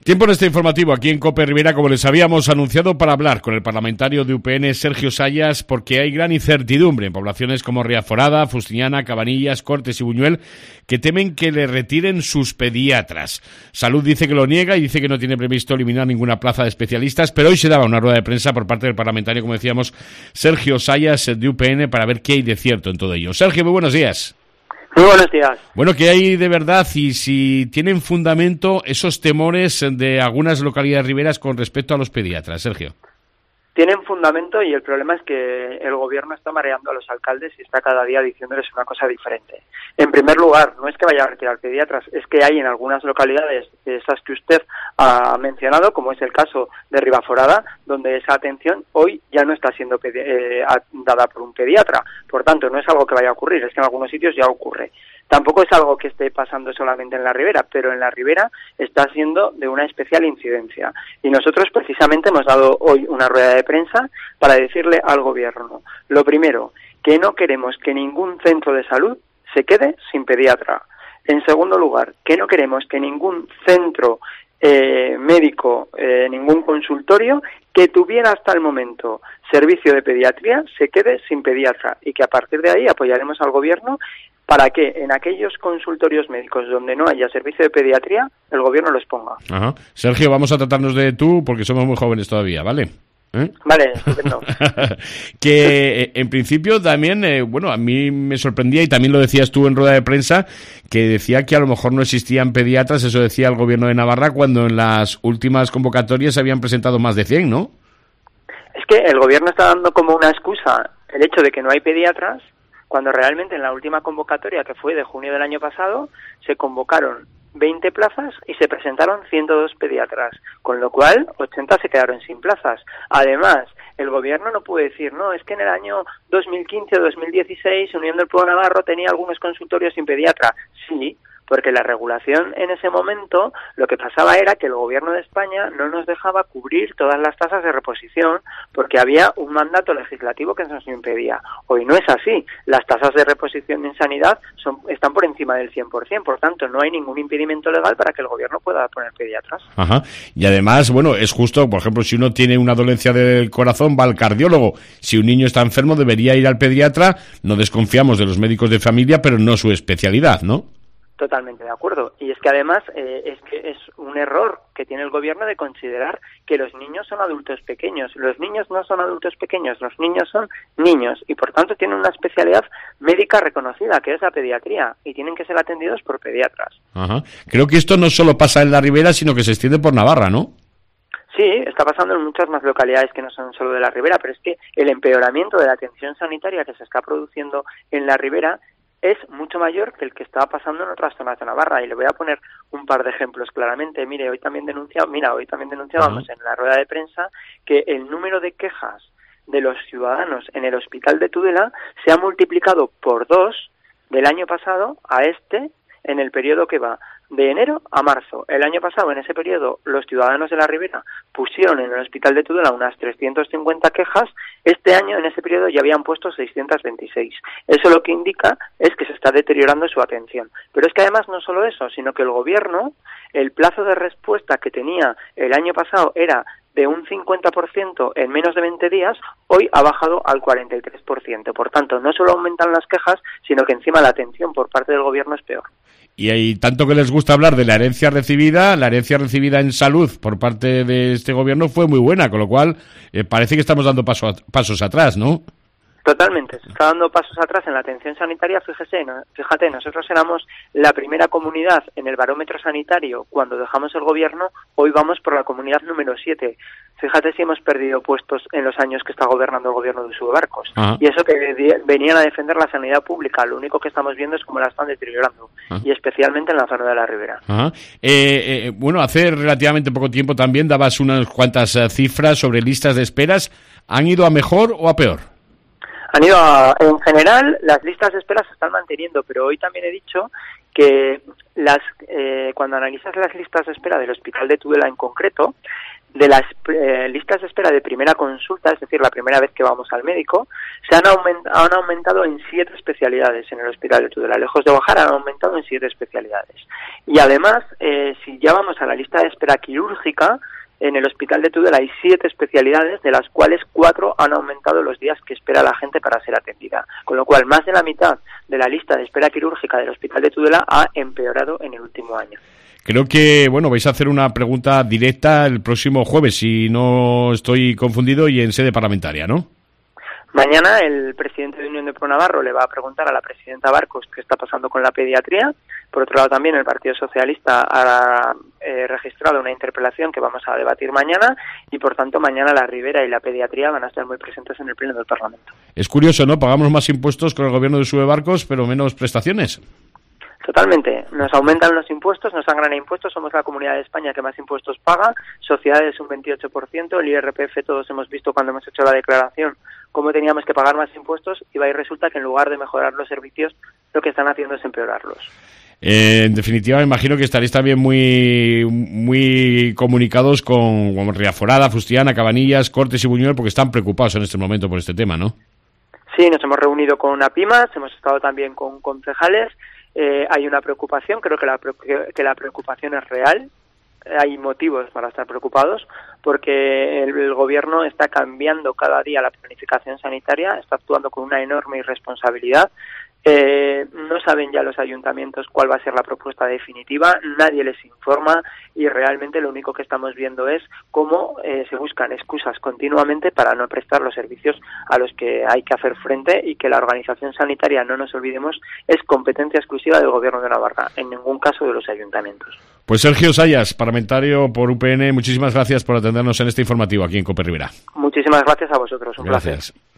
Tiempo en este informativo aquí en COPE Rivera, como les habíamos anunciado, para hablar con el parlamentario de UPN, Sergio Sayas, porque hay gran incertidumbre en poblaciones como Riaforada, Fustiñana, Cabanillas, Cortes y Buñuel, que temen que le retiren sus pediatras. Salud dice que lo niega y dice que no tiene previsto eliminar ninguna plaza de especialistas, pero hoy se daba una rueda de prensa por parte del parlamentario, como decíamos, Sergio Sayas, de UPN, para ver qué hay de cierto en todo ello. Sergio, muy buenos días. Muy buenos días. Bueno, ¿qué hay de verdad y si tienen fundamento esos temores de algunas localidades riberas con respecto a los pediatras, Sergio? Tienen fundamento y el problema es que el gobierno está mareando a los alcaldes y está cada día diciéndoles una cosa diferente. En primer lugar, no es que vaya a retirar pediatras, es que hay en algunas localidades, esas que usted ha mencionado, como es el caso de Ribaforada, donde esa atención hoy ya no está siendo dada por un pediatra. Por tanto, no es algo que vaya a ocurrir, es que en algunos sitios ya ocurre. Tampoco es algo que esté pasando solamente en la Ribera, pero en la Ribera está siendo de una especial incidencia. Y nosotros precisamente hemos dado hoy una rueda de prensa para decirle al gobierno, lo primero, que no queremos que ningún centro de salud se quede sin pediatra. En segundo lugar, que no queremos que ningún centro médico, ningún consultorio que tuviera hasta el momento servicio de pediatría se quede sin pediatra y que a partir de ahí apoyaremos al gobierno para que en aquellos consultorios médicos donde no haya servicio de pediatría, el gobierno los ponga. Ajá. Sergio, vamos a tratarnos de tú porque somos muy jóvenes todavía, ¿vale? Vale, estupendo. Que en principio también, a mí me sorprendía, y también lo decías tú en rueda de prensa, que decía que a lo mejor no existían pediatras, eso decía el gobierno de Navarra, cuando en las últimas convocatorias se habían presentado más de 100, ¿no? Es que el gobierno está dando como una excusa el hecho de que no hay pediatras, cuando realmente en la última convocatoria, que fue de junio del año pasado, se convocaron 20 plazas y se presentaron 102 pediatras, con lo cual 80 se quedaron sin plazas. Además, el gobierno no puede decir, no, es que en el año 2015 o 2016 Unión del Pueblo Navarro tenía algunos consultorios sin pediatra. Sí, porque la regulación en ese momento lo que pasaba era que el gobierno de España no nos dejaba cubrir todas las tasas de reposición porque había un mandato legislativo que nos impedía. Hoy no es así. Las tasas de reposición en sanidad están por encima del 100%, por tanto no hay ningún impedimento legal para que el gobierno pueda poner pediatras. Ajá. Y además, es justo, por ejemplo, si uno tiene una dolencia del corazón, va al cardiólogo. Si un niño está enfermo, debería ir al pediatra. No desconfiamos de los médicos de familia, pero no su especialidad, ¿no? Totalmente de acuerdo. Y es que además es un error que tiene el gobierno de considerar que los niños son adultos pequeños. Los niños no son adultos pequeños, los niños son niños y por tanto tienen una especialidad médica reconocida, que es la pediatría, y tienen que ser atendidos por pediatras. Ajá. Creo que esto no solo pasa en la Ribera, sino que se extiende por Navarra, ¿no? Sí, está pasando en muchas más localidades que no son solo de la Ribera, pero es que el empeoramiento de la atención sanitaria que se está produciendo en la Ribera es mucho mayor que el que estaba pasando en otras zonas de Navarra. Y le voy a poner un par de ejemplos claramente. Hoy también denunciábamos en la rueda de prensa que el número de quejas de los ciudadanos en el hospital de Tudela se ha multiplicado por 2 del año pasado a en el periodo que va de enero a marzo. El año pasado, en ese periodo, los ciudadanos de la Ribera pusieron en el hospital de Tudela unas 350 quejas. Este año, en ese periodo, ya habían puesto 626. Eso lo que indica es que se está deteriorando su atención. Pero es que además no solo eso, sino que el gobierno, el plazo de respuesta que tenía el año pasado era de un 50% en menos de 20 días, hoy ha bajado al 43%. Por tanto, no solo aumentan las quejas, sino que encima la atención por parte del gobierno es peor. Y hay tanto que les gusta hablar de la herencia recibida en salud por parte de este gobierno fue muy buena, con lo cual parece que estamos dando pasos atrás, ¿no? Totalmente, se está dando pasos atrás en la atención sanitaria. Fíjate, nosotros éramos la primera comunidad en el barómetro sanitario cuando dejamos el gobierno, hoy vamos por la comunidad número 7. Fíjate si hemos perdido puestos en los años que está gobernando el gobierno de Subebarcos. Ajá. Y eso que venían a defender la sanidad pública, lo único que estamos viendo es cómo la están deteriorando, ajá, y especialmente en la zona de la Ribera. Ajá. Hace relativamente poco tiempo también dabas unas cuantas cifras sobre listas de esperas. ¿Han ido a mejor o a peor? En general, las listas de espera se están manteniendo, pero hoy también he dicho que cuando analizas las listas de espera del Hospital de Tudela en concreto, de las listas de espera de primera consulta, es decir, la primera vez que vamos al médico, han aumentado en 7 especialidades en el Hospital de Tudela. Lejos de bajar, han aumentado en 7 especialidades. Y además, si ya vamos a la lista de espera quirúrgica, en el Hospital de Tudela hay 7 especialidades, de las cuales 4 han aumentado los días que espera la gente para ser atendida. Con lo cual, más de la mitad de la lista de espera quirúrgica del Hospital de Tudela ha empeorado en el último año. Creo que, vais a hacer una pregunta directa el próximo jueves, si no estoy confundido, y en sede parlamentaria, ¿no? Mañana el presidente de Unión de Pro Navarro le va a preguntar a la presidenta Barcos qué está pasando con la pediatría. Por otro lado, también el Partido Socialista ha registrado una interpelación que vamos a debatir mañana y, por tanto, mañana la Ribera y la pediatría van a estar muy presentes en el Pleno del Parlamento. Es curioso, ¿no? Pagamos más impuestos con el gobierno de SUBE Barcos, pero menos prestaciones. Totalmente. Nos aumentan los impuestos, nos sangran impuestos, somos la comunidad de España que más impuestos paga, sociedades un 28%, el IRPF todos hemos visto cuando hemos hecho la declaración cómo teníamos que pagar más impuestos y resulta que en lugar de mejorar los servicios lo que están haciendo es empeorarlos. En definitiva, me imagino que estaréis también muy comunicados con Riaforada, Fustiana, Cabanillas, Cortes y Buñuel, porque están preocupados en este momento por este tema, ¿no? Sí, nos hemos reunido con APIMAS, hemos estado también con concejales. Hay una preocupación, creo que la preocupación es real. Hay motivos para estar preocupados porque el gobierno está cambiando cada día la planificación sanitaria, está actuando con una enorme irresponsabilidad. No saben ya los ayuntamientos cuál va a ser la propuesta definitiva, nadie les informa y realmente lo único que estamos viendo es cómo se buscan excusas continuamente para no prestar los servicios a los que hay que hacer frente y que la organización sanitaria, no nos olvidemos, es competencia exclusiva del Gobierno de Navarra, en ningún caso de los ayuntamientos. Pues Sergio Sayas, parlamentario por UPN, muchísimas gracias por atendernos en este informativo aquí en COPE Ribera. Muchísimas gracias a vosotros, un placer.